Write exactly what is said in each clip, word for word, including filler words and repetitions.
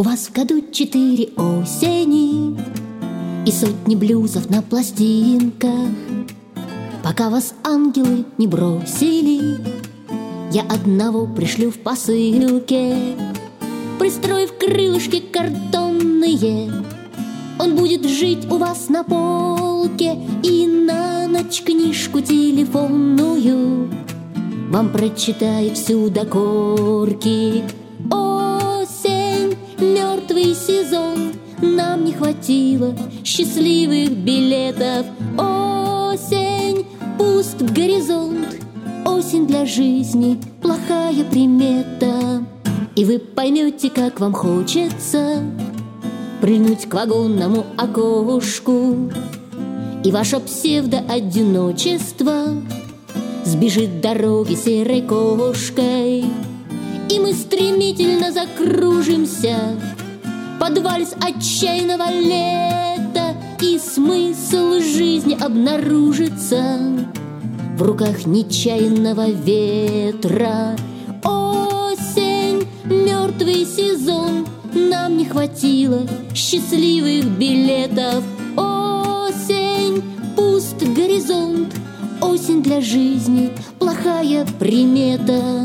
У вас в году четыре осени и сотни блюзов на пластинках. Пока вас ангелы не бросили, я одного пришлю в посылке. Пристроив крылышки картонные, он будет жить у вас на полке и на ночь книжку телефонную вам прочитает всю до корки. Осень, мертвый сезон, нам не хватило счастливых билетов. Осень, пуст горизонт, осень для жизни плохая примета. И вы поймете, как вам хочется прильнуть к вагонному окошку, и ваше псевдоодиночество сбежит дороги серой кошкой. И мы стремительно закружимся под вальс отчаянного лета, и смысл жизни обнаружится в руках нечаянного ветра. Осень, мертвый сезон, нам не хватило счастливых билетов. Осень, пуст горизонт, осень для жизни плохая примета.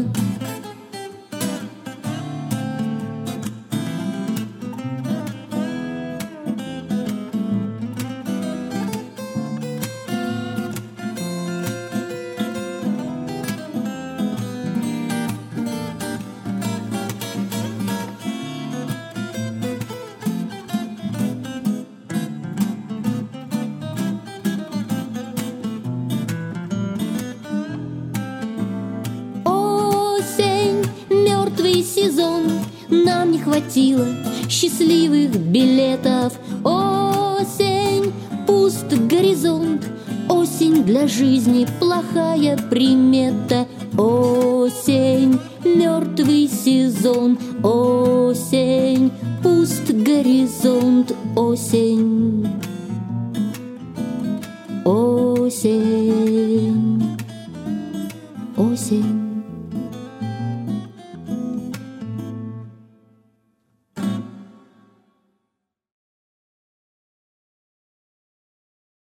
Сезон, нам не хватило счастливых билетов. Осень, пуст горизонт, осень для жизни плохая примета. Осень, мертвый сезон, осень, пуст горизонт, осень, осень, осень.